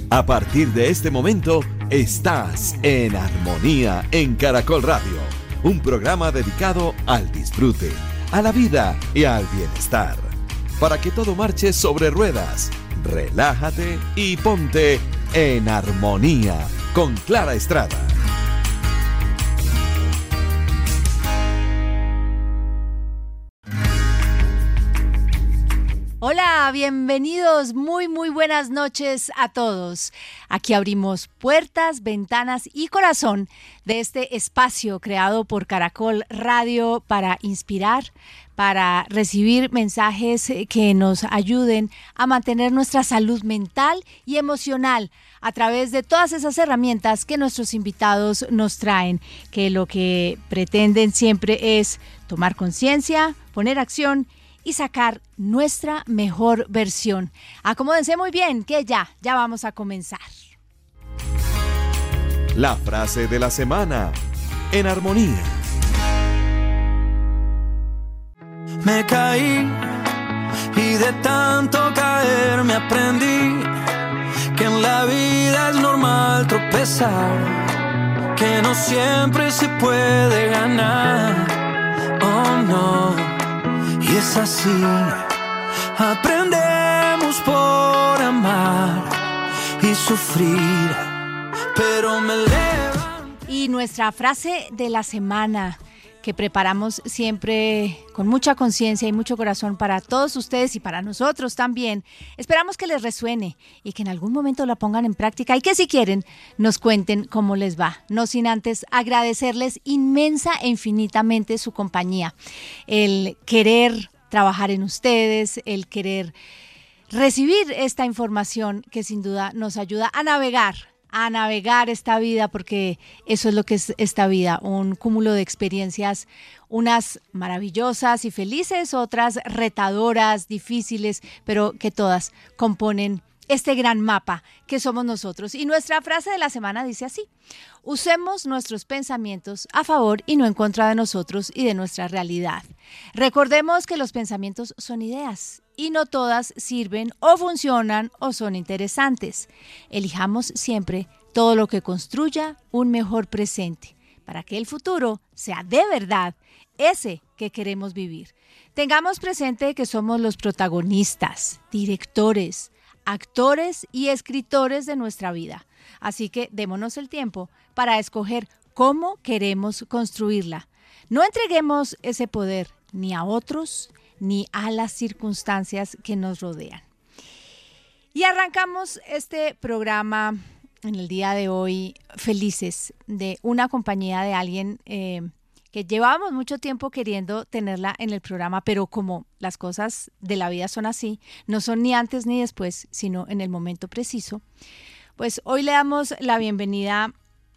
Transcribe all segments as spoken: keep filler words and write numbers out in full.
A partir de este momento, estás en Armonía en Caracol Radio, un programa dedicado al disfrute, a la vida y al bienestar. Para que todo marche sobre ruedas, relájate y ponte en armonía con Clara Estrada. Hola, bienvenidos, muy muy buenas noches a todos. Aquí abrimos puertas, ventanas y corazón de este espacio creado por Caracol Radio para inspirar, para recibir mensajes que nos ayuden a mantener nuestra salud mental y emocional a través de todas esas herramientas que nuestros invitados nos traen, que lo que pretenden siempre es tomar conciencia, poner acción y sacar nuestra mejor versión. Acomódense muy bien, que ya, ya vamos a comenzar. La frase de la semana, en armonía. Me caí y de tanto caer me aprendí que en la vida es normal tropezar, que no siempre se puede ganar. Oh no. Y es así, aprendemos por amar y sufrir, pero me levanto. Y nuestra frase de la semana, que preparamos siempre con mucha conciencia y mucho corazón para todos ustedes y para nosotros también. Esperamos que les resuene y que en algún momento la pongan en práctica y que si quieren nos cuenten cómo les va. No sin antes agradecerles inmensa e infinitamente su compañía, el querer trabajar en ustedes, el querer recibir esta información que sin duda nos ayuda a navegar a navegar esta vida, porque eso es lo que es esta vida, un cúmulo de experiencias, unas maravillosas y felices, otras retadoras, difíciles, pero que todas componen este gran mapa que somos nosotros. Y nuestra frase de la semana dice así: usemos nuestros pensamientos a favor y no en contra de nosotros y de nuestra realidad. Recordemos que los pensamientos son ideas y no todas sirven o funcionan o son interesantes. Elijamos siempre todo lo que construya un mejor presente para que el futuro sea de verdad ese que queremos vivir. Tengamos presente que somos los protagonistas, directores, actores y escritores de nuestra vida. Así que démonos el tiempo para escoger cómo queremos construirla. No entreguemos ese poder ni a otros ni a las circunstancias que nos rodean. Y arrancamos este programa en el día de hoy felices de una compañía de alguien eh, que llevábamos mucho tiempo queriendo tenerla en el programa, pero como las cosas de la vida son así, no son ni antes ni después, sino en el momento preciso, pues hoy le damos la bienvenida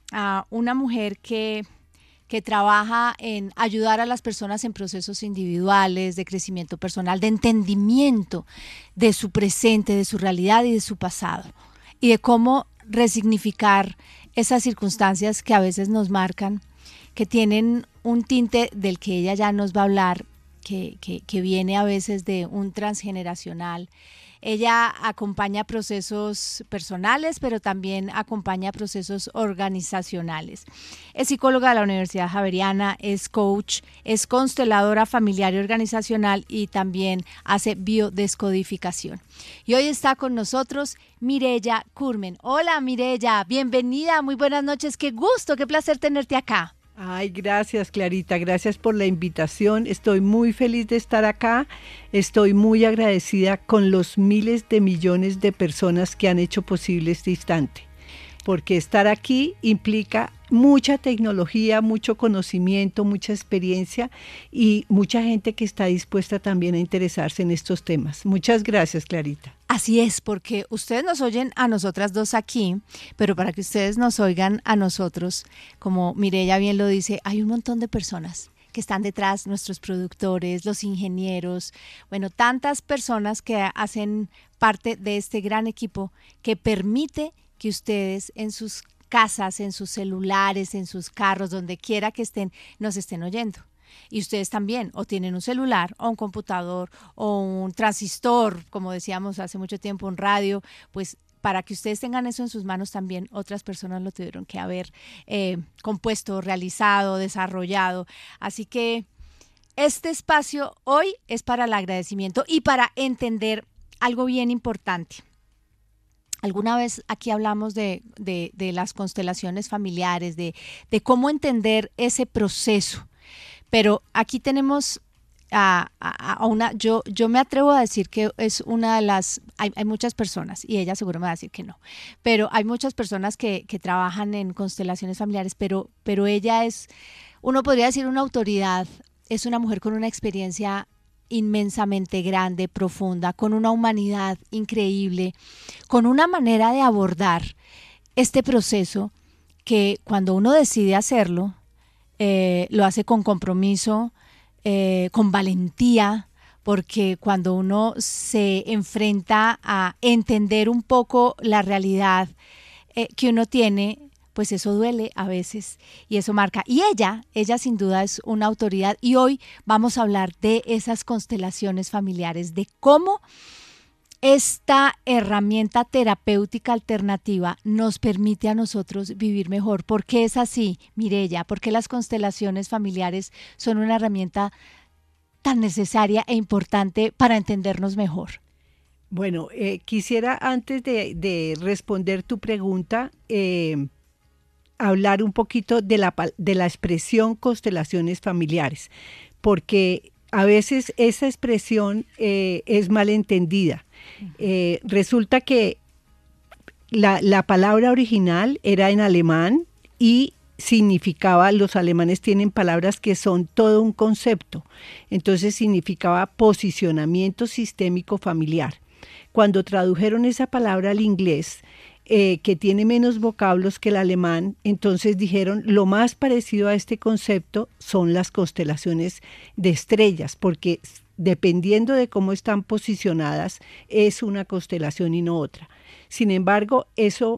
a una mujer que, que trabaja en ayudar a las personas en procesos individuales, de crecimiento personal, de entendimiento de su presente, de su realidad y de su pasado, y de cómo resignificar esas circunstancias que a veces nos marcan, que tienen un tinte del que ella ya nos va a hablar, que, que, que viene a veces de un transgeneracional. Ella acompaña procesos personales, pero también acompaña procesos organizacionales. Es psicóloga de la Universidad Javeriana, es coach, es consteladora familiar y organizacional y también hace biodescodificación. Y hoy está con nosotros Mireya Curmen. Hola Mireya, bienvenida, muy buenas noches, qué gusto, qué placer tenerte acá. Ay, gracias Clarita, gracias por la invitación. Estoy muy feliz de estar acá. Estoy muy agradecida con los miles de millones de personas que han hecho posible este instante. Porque estar aquí implica mucha tecnología, mucho conocimiento, mucha experiencia y mucha gente que está dispuesta también a interesarse en estos temas. Muchas gracias, Clarita. Así es, porque ustedes nos oyen a nosotras dos aquí, pero para que ustedes nos oigan a nosotros, como Mireya bien lo dice, hay un montón de personas que están detrás, nuestros productores, los ingenieros, bueno, tantas personas que hacen parte de este gran equipo que permite que ustedes en sus casas, en sus celulares, en sus carros, donde quiera que estén, nos estén oyendo. Y ustedes también, o tienen un celular, o un computador, o un transistor, como decíamos hace mucho tiempo, un radio, pues para que ustedes tengan eso en sus manos también, otras personas lo tuvieron que haber eh, compuesto, realizado, desarrollado. Así que este espacio hoy es para el agradecimiento y para entender algo bien importante. Alguna vez aquí hablamos de, de, de las constelaciones familiares, de, de cómo entender ese proceso, pero aquí tenemos a, a, a una, yo, yo me atrevo a decir que es una de las, hay, hay muchas personas, y ella seguro me va a decir que no, pero hay muchas personas que, que trabajan en constelaciones familiares, pero, pero ella es, uno podría decir una autoridad, es una mujer con una experiencia inmensamente grande, profunda, con una humanidad increíble, con una manera de abordar este proceso que cuando uno decide hacerlo, eh, lo hace con compromiso, eh, con valentía, porque cuando uno se enfrenta a entender un poco la realidad eh, que uno tiene, pues eso duele a veces y eso marca. Y ella, ella sin duda es una autoridad y hoy vamos a hablar de esas constelaciones familiares, de cómo esta herramienta terapéutica alternativa nos permite a nosotros vivir mejor. ¿Por qué es así, Mireya? ¿Por qué las constelaciones familiares son una herramienta tan necesaria e importante para entendernos mejor? Bueno, eh, quisiera antes de, de responder tu pregunta, eh, hablar un poquito de la, de la expresión constelaciones familiares, porque a veces esa expresión eh, es malentendida. Eh, resulta que la, la palabra original era en alemán y significaba, los alemanes tienen palabras que son todo un concepto, entonces significaba posicionamiento sistémico familiar. Cuando tradujeron esa palabra al inglés, Eh, que tiene menos vocablos que el alemán, entonces dijeron lo más parecido a este concepto son las constelaciones de estrellas, porque dependiendo de cómo están posicionadas es una constelación y no otra. Sin embargo, eso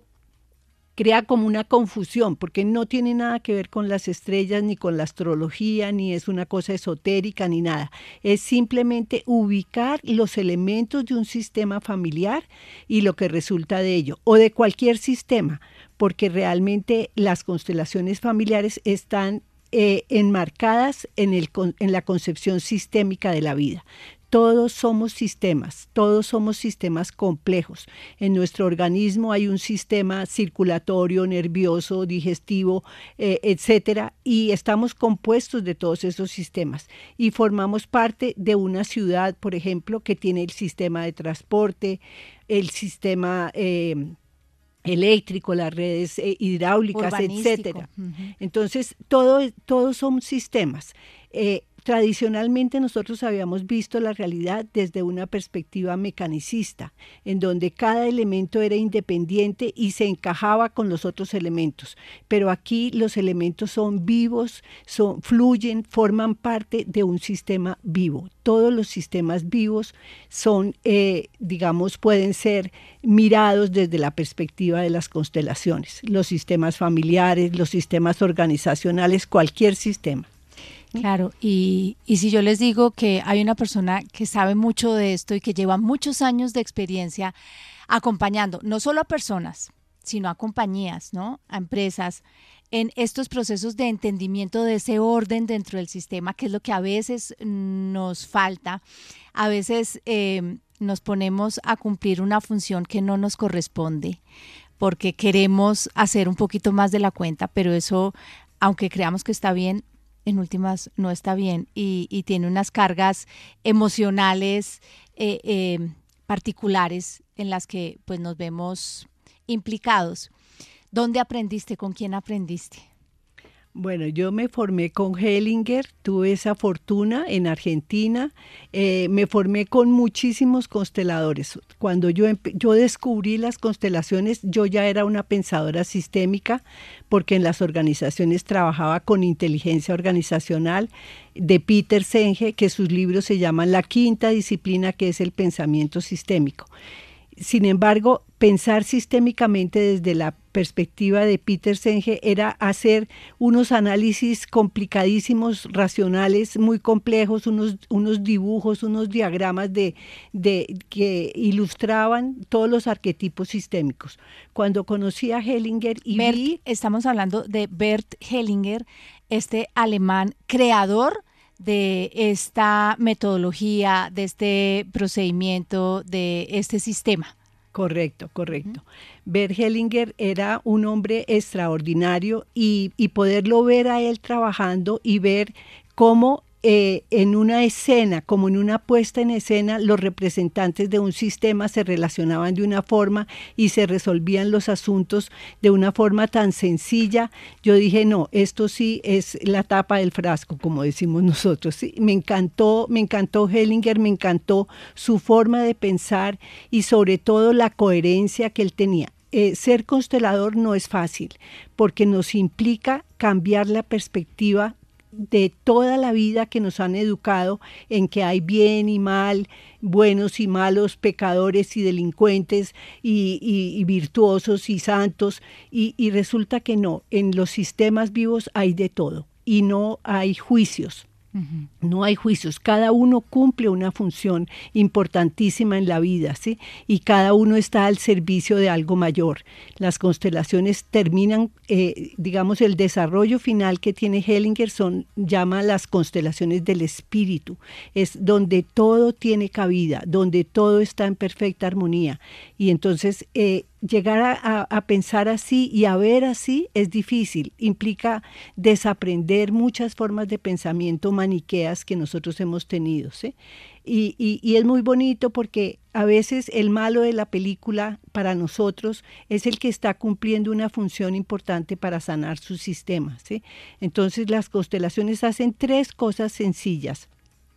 crea como una confusión, porque no tiene nada que ver con las estrellas, ni con la astrología, ni es una cosa esotérica, ni nada. Es simplemente ubicar los elementos de un sistema familiar y lo que resulta de ello, o de cualquier sistema, porque realmente las constelaciones familiares están eh, enmarcadas en, el, en la concepción sistémica de la vida. Todos somos sistemas, todos somos sistemas complejos. En nuestro organismo hay un sistema circulatorio, nervioso, digestivo, eh, etcétera, y estamos compuestos de todos esos sistemas. Y formamos parte de una ciudad, por ejemplo, que tiene el sistema de transporte, el sistema eh, eléctrico, las redes eh, hidráulicas, etcétera. Uh-huh. Entonces, todo, todos son sistemas. Eh, Tradicionalmente nosotros habíamos visto la realidad desde una perspectiva mecanicista, en donde cada elemento era independiente y se encajaba con los otros elementos. Pero aquí los elementos son vivos, son, fluyen, forman parte de un sistema vivo. Todos los sistemas vivos son, eh, digamos, pueden ser mirados desde la perspectiva de las constelaciones. Los sistemas familiares, los sistemas organizacionales, cualquier sistema. Claro, y, y si yo les digo que hay una persona que sabe mucho de esto y que lleva muchos años de experiencia acompañando no solo a personas, sino a compañías, ¿no? A empresas, en estos procesos de entendimiento de ese orden dentro del sistema, que es lo que a veces nos falta, a veces eh, nos ponemos a cumplir una función que no nos corresponde, porque queremos hacer un poquito más de la cuenta, pero eso, aunque creamos que está bien, en últimas no está bien y, y tiene unas cargas emocionales eh, eh, particulares en las que pues nos vemos implicados. ¿Dónde aprendiste? ¿Con quién aprendiste? Bueno, yo me formé con Hellinger, tuve esa fortuna en Argentina, eh, me formé con muchísimos consteladores. Cuando yo, yo descubrí las constelaciones, yo ya era una pensadora sistémica, porque en las organizaciones trabajaba con inteligencia organizacional de Peter Senge, que sus libros se llaman La Quinta Disciplina, que es el pensamiento sistémico. Sin embargo, pensar sistémicamente desde la perspectiva de Peter Senge era hacer unos análisis complicadísimos, racionales, muy complejos, unos, unos dibujos, unos diagramas de, de, que ilustraban todos los arquetipos sistémicos. Cuando conocí a Hellinger y Bert, vi... Estamos hablando de Bert Hellinger, este alemán creador de esta metodología, de este procedimiento, de este sistema. Correcto, correcto. Uh-huh. Bert Hellinger era un hombre extraordinario y, y poderlo ver a él trabajando y ver cómo eh, en una escena, como en una puesta en escena, los representantes de un sistema se relacionaban de una forma y se resolvían los asuntos de una forma tan sencilla. Yo dije, no, esto sí es la tapa del frasco, como decimos nosotros. ¿Sí? Me encantó, me encantó Hellinger, me encantó su forma de pensar y sobre todo la coherencia que él tenía. Eh, ser constelador no es fácil porque nos implica cambiar la perspectiva de toda la vida que nos han educado en que hay bien y mal, buenos y malos, pecadores y delincuentes y, y, y virtuosos y santos y, y resulta que no, en los sistemas vivos hay de todo y no hay juicios. Uh-huh. No hay juicios, cada uno cumple una función importantísima en la vida, ¿sí? Y cada uno está al servicio de algo mayor. Las constelaciones terminan, eh, digamos, el desarrollo final que tiene Hellinger son, llama las constelaciones del espíritu, es donde todo tiene cabida, donde todo está en perfecta armonía. Y entonces eh, llegar a, a, a pensar así y a ver así es difícil, implica desaprender muchas formas de pensamiento maniqueas que nosotros hemos tenido, ¿sí? Y, y, y es muy bonito porque a veces el malo de la película para nosotros es el que está cumpliendo una función importante para sanar su sistema, ¿sí? Entonces las constelaciones hacen tres cosas sencillas.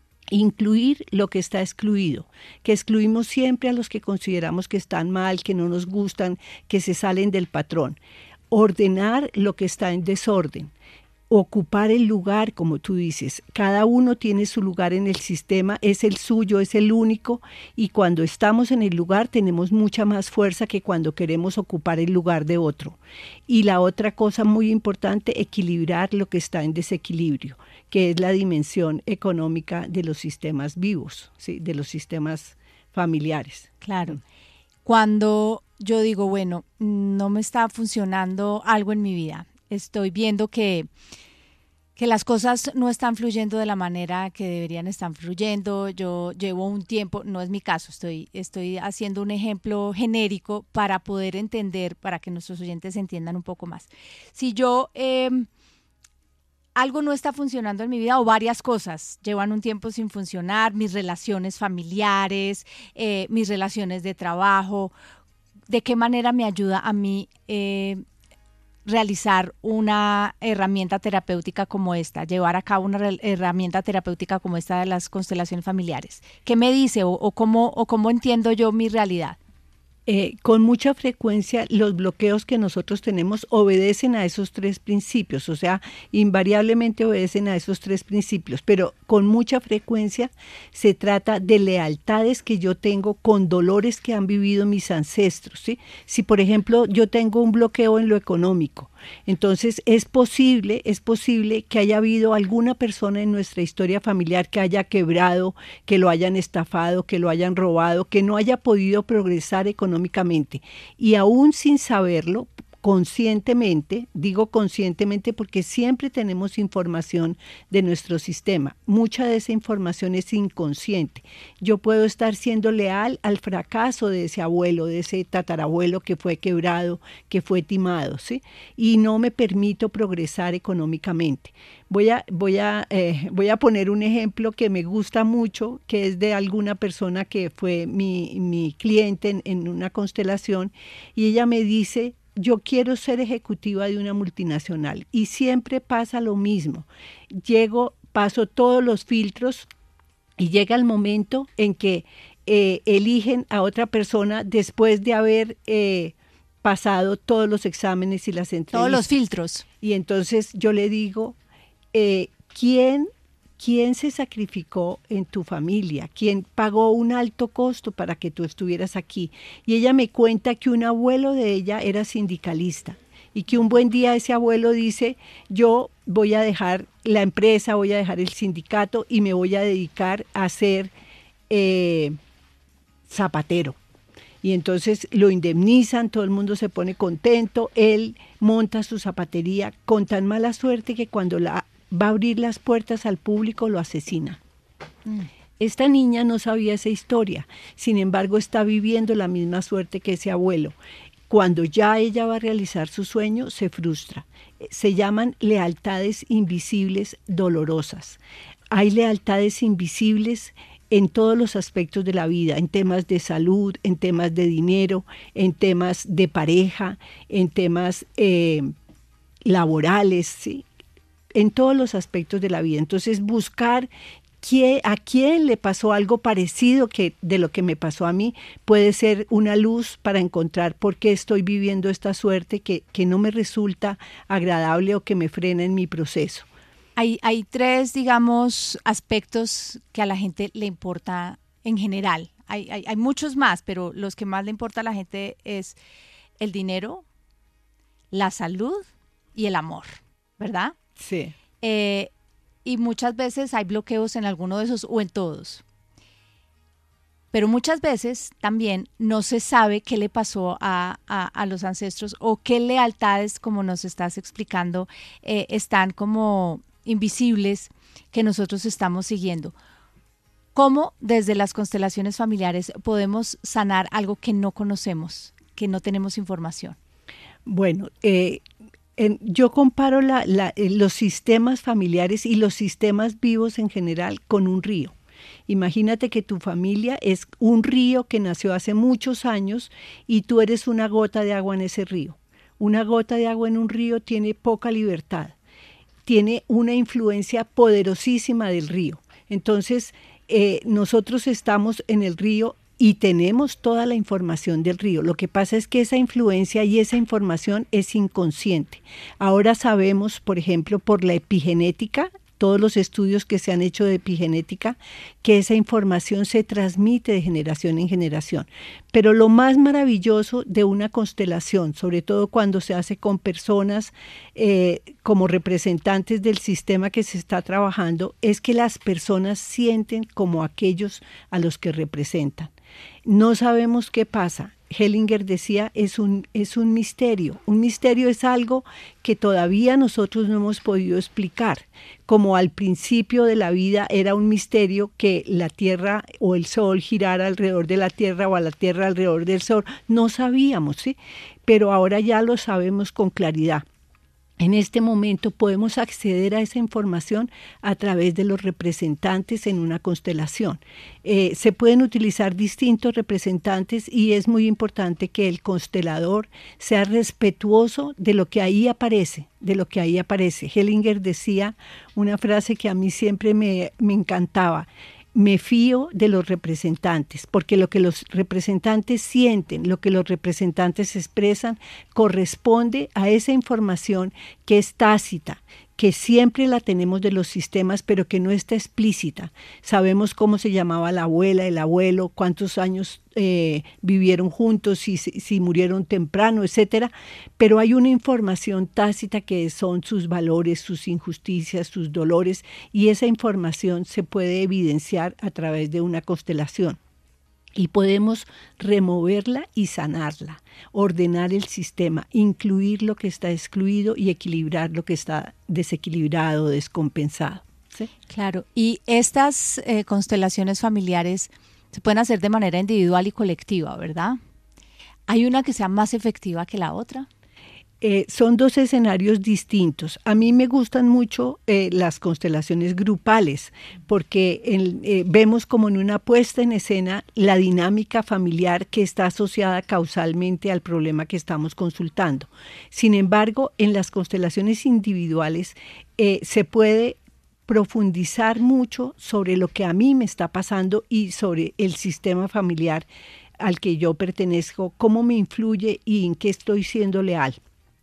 Incluir lo que está excluido, que excluimos siempre a los que consideramos que están mal, que no nos gustan, que se salen del patrón. Ordenar lo que está en desorden. Ocupar el lugar, como tú dices, cada uno tiene su lugar en el sistema, es el suyo, es el único, y cuando estamos en el lugar tenemos mucha más fuerza que cuando queremos ocupar el lugar de otro. Y la otra cosa muy importante, equilibrar lo que está en desequilibrio, que es la dimensión económica de los sistemas vivos, ¿sí? De los sistemas familiares. Claro. Cuando yo digo, bueno, no me está funcionando algo en mi vida, estoy viendo que, que las cosas no están fluyendo de la manera que deberían estar fluyendo. Yo llevo un tiempo, no es mi caso, estoy, estoy haciendo un ejemplo genérico para poder entender, para que nuestros oyentes entiendan un poco más. Si yo, eh, algo no está funcionando en mi vida o varias cosas llevan un tiempo sin funcionar, mis relaciones familiares, eh, mis relaciones de trabajo, ¿de qué manera me ayuda a mí eh, realizar una herramienta terapéutica como esta, llevar a cabo una herramienta terapéutica como esta de las constelaciones familiares? ¿Qué me dice o, o, cómo, o cómo entiendo yo mi realidad? Eh, con mucha frecuencia los bloqueos que nosotros tenemos obedecen a esos tres principios, o sea, invariablemente obedecen a esos tres principios, pero con mucha frecuencia se trata de lealtades que yo tengo con dolores que han vivido mis ancestros, ¿sí? Si, por ejemplo, yo tengo un bloqueo en lo económico, entonces es posible, es posible que haya habido alguna persona en nuestra historia familiar que haya quebrado, que lo hayan estafado, que lo hayan robado, que no haya podido progresar económicamente. Y aún sin saberlo, conscientemente, digo conscientemente porque siempre tenemos información de nuestro sistema. Mucha de esa información es inconsciente. Yo puedo estar siendo leal al fracaso de ese abuelo, de ese tatarabuelo que fue quebrado, que fue timado, ¿sí? Y no me permito progresar económicamente. Voy a, voy a, eh, voy a poner un ejemplo que me gusta mucho, que es de alguna persona que fue mi, mi cliente en, en una constelación, y ella me dice: yo quiero ser ejecutiva de una multinacional, y siempre pasa lo mismo. Llego, paso todos los filtros y llega el momento en que eh, eligen a otra persona después de haber eh, pasado todos los exámenes y las entrevistas. Todos los filtros. Y entonces yo le digo, eh, ¿quién ¿quién se sacrificó en tu familia? ¿Quién pagó un alto costo para que tú estuvieras aquí? Y ella me cuenta que un abuelo de ella era sindicalista y que un buen día ese abuelo dice, yo voy a dejar la empresa, voy a dejar el sindicato y me voy a dedicar a ser eh, zapatero. Y entonces lo indemnizan, todo el mundo se pone contento, él monta su zapatería con tan mala suerte que cuando la, va a abrir las puertas al público lo asesina. Mm. Esta niña no sabía esa historia, sin embargo está viviendo la misma suerte que ese abuelo. Cuando ya ella va a realizar su sueño, se frustra. Se llaman lealtades invisibles dolorosas. Hay lealtades invisibles en todos los aspectos de la vida, en temas de salud, en temas de dinero, en temas de pareja, en temas eh, laborales, ¿sí? En todos los aspectos de la vida. Entonces, buscar quién, a quién le pasó algo parecido que de lo que me pasó a mí puede ser una luz para encontrar por qué estoy viviendo esta suerte que, que no me resulta agradable o que me frena en mi proceso. Hay, hay tres, digamos, aspectos que a la gente le importa en general. Hay, hay, hay muchos más, pero los que más le importa a la gente es el dinero, la salud y el amor, ¿verdad? Sí. Eh, y muchas veces hay bloqueos en alguno de esos o en todos. Pero muchas veces también no se sabe qué le pasó a, a, a los ancestros o qué lealtades, como nos estás explicando, eh, están como invisibles que nosotros estamos siguiendo. ¿Cómo desde las constelaciones familiares podemos sanar algo que no conocemos, que no tenemos información? Bueno, eh, en, yo comparo la, la, los sistemas familiares y los sistemas vivos en general con un río. Imagínate que tu familia es un río que nació hace muchos años y tú eres una gota de agua en ese río. Una gota de agua en un río tiene poca libertad. Tiene una influencia poderosísima del río. Entonces, eh, nosotros estamos en el río y tenemos toda la información del río. Lo que pasa es que esa influencia y esa información es inconsciente. Ahora sabemos, por ejemplo, por la epigenética, todos los estudios que se han hecho de epigenética, que esa información se transmite de generación en generación. Pero lo más maravilloso de una constelación, sobre todo cuando se hace con personas eh, como representantes del sistema que se está trabajando, es que las personas sienten como aquellos a los que representan. No sabemos qué pasa. Hellinger decía, es un, es un misterio. Un misterio es algo que todavía nosotros no hemos podido explicar. Como al principio de la vida era un misterio que la Tierra o el Sol girara alrededor de la Tierra o a la Tierra alrededor del Sol. No sabíamos, ¿sí? Pero ahora ya lo sabemos con claridad. En este momento podemos acceder a esa información a través de los representantes en una constelación. Eh, se pueden utilizar distintos representantes y es muy importante que el constelador sea respetuoso de lo que ahí aparece, de lo que ahí aparece. Hellinger decía una frase que a mí siempre me, me encantaba. Me fío de los representantes, porque lo que los representantes sienten, lo que los representantes expresan, corresponde a esa información que es tácita, que siempre la tenemos de los sistemas, pero que no está explícita. Sabemos cómo se llamaba la abuela, el abuelo, cuántos años eh, vivieron juntos, si, si murieron temprano, etcétera. Pero hay una información tácita que son sus valores, sus injusticias, sus dolores, y esa información se puede evidenciar a través de una constelación. Y podemos removerla y sanarla, ordenar el sistema, incluir lo que está excluido y equilibrar lo que está desequilibrado, descompensado. ¿Sí? Claro, y estas eh, constelaciones familiares se pueden hacer de manera individual y colectiva, ¿verdad? ¿Hay una que sea más efectiva que la otra? Eh, son dos escenarios distintos. A mí me gustan mucho eh, las constelaciones grupales porque en, eh, vemos como en una puesta en escena la dinámica familiar que está asociada causalmente al problema que estamos consultando. Sin embargo, en las constelaciones individuales eh, se puede profundizar mucho sobre lo que a mí me está pasando y sobre el sistema familiar al que yo pertenezco, cómo me influye y en qué estoy siendo leal.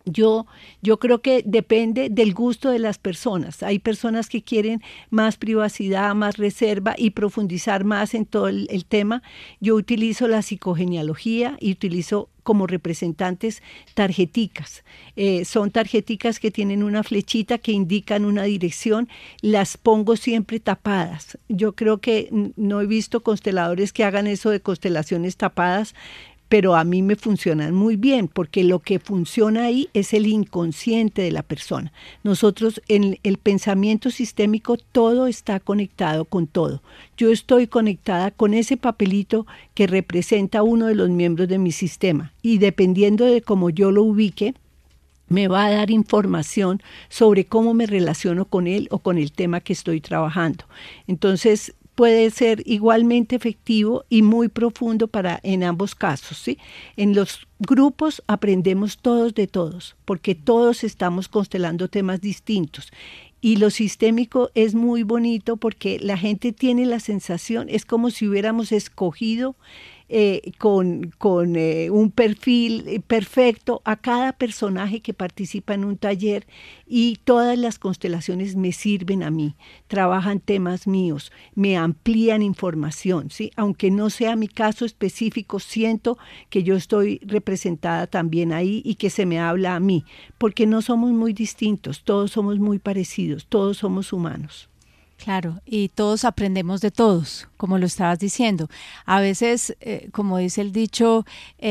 Yo, yo creo que depende del gusto de las personas. Hay personas que quieren más privacidad, más reserva y profundizar más en todo el, el tema. Yo utilizo la psicogenealogía y utilizo como representantes tarjeticas. Eh, son tarjeticas que tienen una flechita que indican una dirección. Las pongo siempre tapadas. Yo creo que no he visto consteladores que hagan eso de constelaciones tapadas, pero a mí me funcionan muy bien, porque lo que funciona ahí es el inconsciente de la persona. Nosotros, en el pensamiento sistémico, todo está conectado con todo. Yo estoy conectada con ese papelito que representa uno de los miembros de mi sistema, y dependiendo de cómo yo lo ubique, me va a dar información sobre cómo me relaciono con él o con el tema que estoy trabajando. Entonces, puede ser igualmente efectivo y muy profundo para en ambos casos, ¿sí? En los grupos aprendemos todos de todos, porque todos estamos constelando temas distintos. Y lo sistémico es muy bonito porque la gente tiene la sensación, es como si hubiéramos escogido eh, con, con eh, un perfil perfecto a cada personaje que participa en un taller, y todas las constelaciones me sirven a mí, trabajan temas míos, me amplían información, ¿sí? Aunque no sea mi caso específico, siento que yo estoy representada también ahí y que se me habla a mí, porque no somos muy distintos, todos somos muy parecidos, todos somos humanos. Claro, y todos aprendemos de todos, como lo estabas diciendo. A veces, eh, como dice el dicho,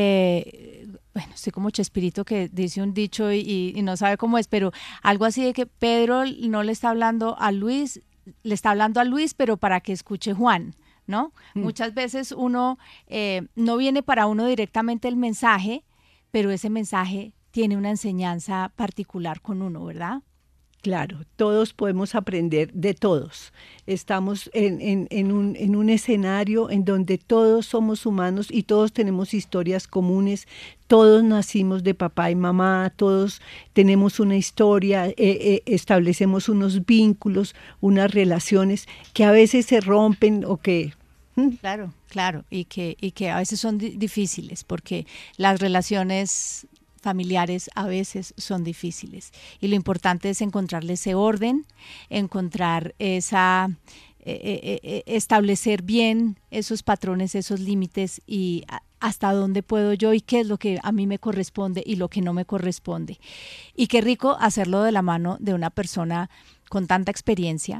eh, bueno, estoy como Chespirito que dice un dicho y, y no sabe cómo es, pero algo así de que Pedro no le está hablando a Luis, le está hablando a Luis, pero para que escuche Juan, ¿no? Mm. Muchas veces uno, eh, no viene para uno directamente el mensaje, pero ese mensaje tiene una enseñanza particular con uno, ¿verdad? Claro, todos podemos aprender de todos. Estamos en, en, en, un, en un escenario en donde todos somos humanos y todos tenemos historias comunes, todos nacimos de papá y mamá, todos tenemos una historia, eh, eh, establecemos unos vínculos, unas relaciones que a veces se rompen o que... Claro, claro, y que, y que a veces son di- difíciles porque las relaciones familiares a veces son difíciles, y lo importante es encontrarle ese orden, encontrar esa, eh, eh, establecer bien esos patrones, esos límites, y a, hasta dónde puedo yo y qué es lo que a mí me corresponde y lo que no me corresponde. Y qué rico hacerlo de la mano de una persona con tanta experiencia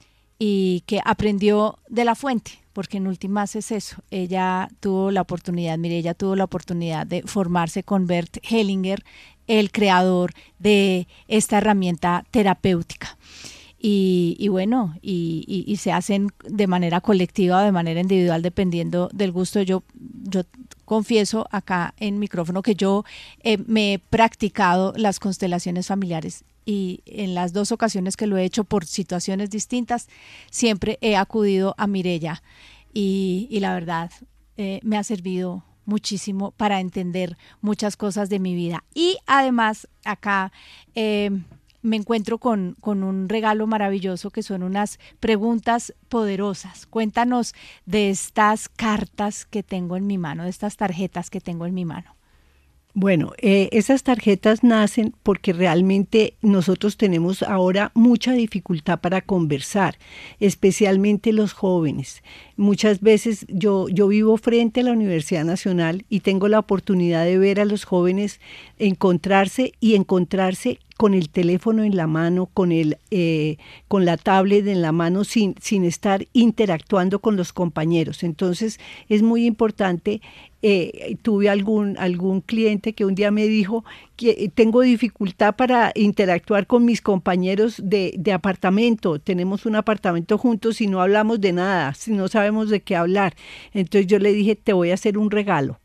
y que aprendió de la fuente, porque en últimas es eso. Ella tuvo la oportunidad, mire, ella tuvo la oportunidad de formarse con Bert Hellinger, el creador de esta herramienta terapéutica. Y, y bueno, y, y, y se hacen de manera colectiva o de manera individual, dependiendo del gusto. Yo, yo confieso acá en micrófono que yo eh, me he practicado las constelaciones familiares, y en las dos ocasiones que lo he hecho por situaciones distintas, siempre he acudido a Mireya, y, y la verdad eh, me ha servido muchísimo para entender muchas cosas de mi vida. Y además acá eh, me encuentro con, con un regalo maravilloso que son unas preguntas poderosas. Cuéntanos de estas cartas que tengo en mi mano, de estas tarjetas que tengo en mi mano. Bueno, eh, esas tarjetas nacen porque realmente nosotros tenemos ahora mucha dificultad para conversar, especialmente los jóvenes. Muchas veces yo, yo vivo frente a la Universidad Nacional y tengo la oportunidad de ver a los jóvenes encontrarse y encontrarse con el teléfono en la mano, con el eh, con la tablet en la mano, sin, sin estar interactuando con los compañeros. Entonces es muy importante. Eh, tuve algún, algún cliente que un día me dijo que tengo dificultad para interactuar con mis compañeros de, de apartamento. Tenemos un apartamento juntos y no hablamos de nada, no sabemos de qué hablar. Entonces yo le dije, te voy a hacer un regalo.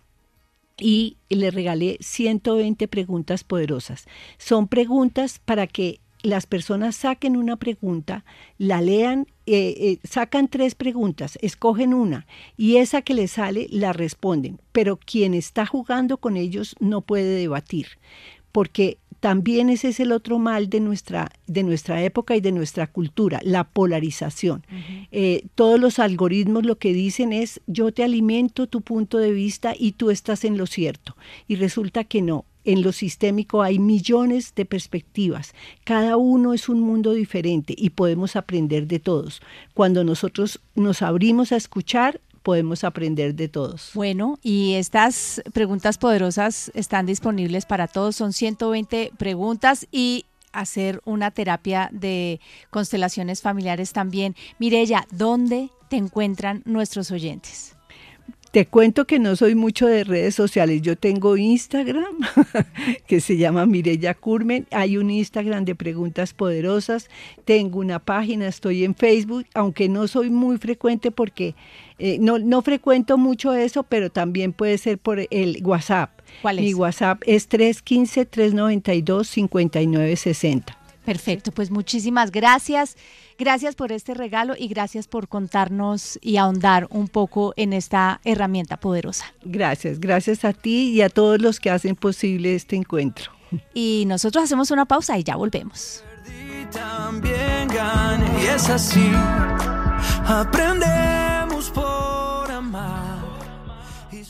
Y le regalé ciento veinte preguntas poderosas. Son preguntas para que las personas saquen una pregunta, la lean, eh, eh, sacan tres preguntas, escogen una y esa que les sale la responden. Pero quien está jugando con ellos no puede debatir, porque también ese es el otro mal de nuestra, de nuestra época y de nuestra cultura, la polarización. Uh-huh. Eh, todos los algoritmos lo que dicen es, yo te alimento tu punto de vista y tú estás en lo cierto. Y resulta que no. en lo sistémico hay millones de perspectivas. Cada uno es un mundo diferente y podemos aprender de todos. Cuando nosotros nos abrimos a escuchar, podemos aprender de todos. Bueno, y estas preguntas poderosas están disponibles para todos. Son ciento veinte preguntas y hacer una terapia de constelaciones familiares también. Mireya, ¿dónde te encuentran nuestros oyentes? Te cuento que no soy mucho de redes sociales. Yo tengo Instagram, que se llama Mireya Curmen. Hay un Instagram de preguntas poderosas. Tengo una página, estoy en Facebook, aunque no soy muy frecuente porque eh, no, no frecuento mucho eso, pero también puede ser por el WhatsApp. ¿Cuál es? Mi WhatsApp es tres uno cinco, tres nueve dos, cinco nueve seis cero. Perfecto, pues muchísimas gracias. Gracias por este regalo y gracias por contarnos y ahondar un poco en esta herramienta poderosa. Gracias, gracias a ti y a todos los que hacen posible este encuentro. Y nosotros hacemos una pausa y ya volvemos. También gané y es así, aprender.